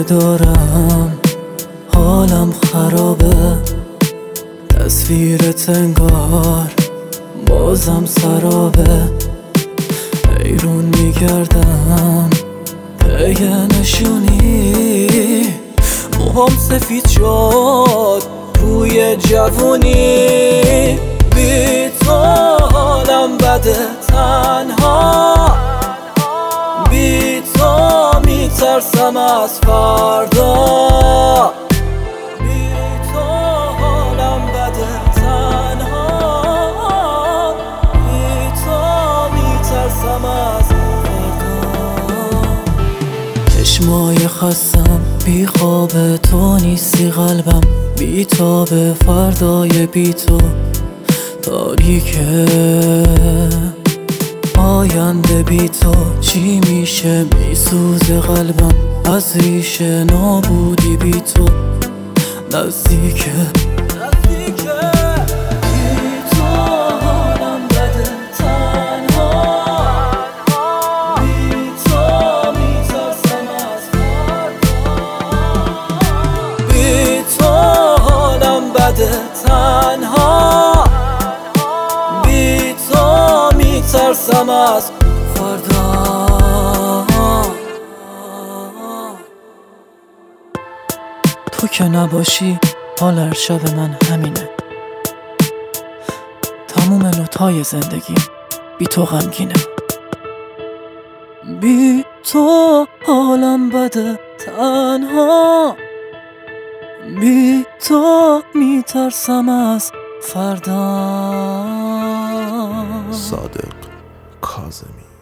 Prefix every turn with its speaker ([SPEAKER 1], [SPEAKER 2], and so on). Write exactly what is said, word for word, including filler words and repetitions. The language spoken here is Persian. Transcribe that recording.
[SPEAKER 1] دارم حالم خرابه، تصویرت انگار بازم سرابه. حیرون میگردم پی نشونی، موهام سفید شد روی جوونی. بی تو حالم بده تنها، بی تو میترسم از فردا. بی تو حالم بده تنها، بی تو میترسم از فردا. چشمای خستم بی خواب تو نیستی، قلبم بی تا به فردای بی تو تاریکه. آینده بی تو چی میشه؟ میسوزه قلبم از ریشه، نابودی بی تو نزدیکه. تنها بی تو میترسم از فردا. تو که نباشی حال هر شب من همینه، تموم نوتای زندگی بی تو غمگینه. بی تو حالم بده تنها، بی تو میترسم از فردا.
[SPEAKER 2] صادق کاظمی.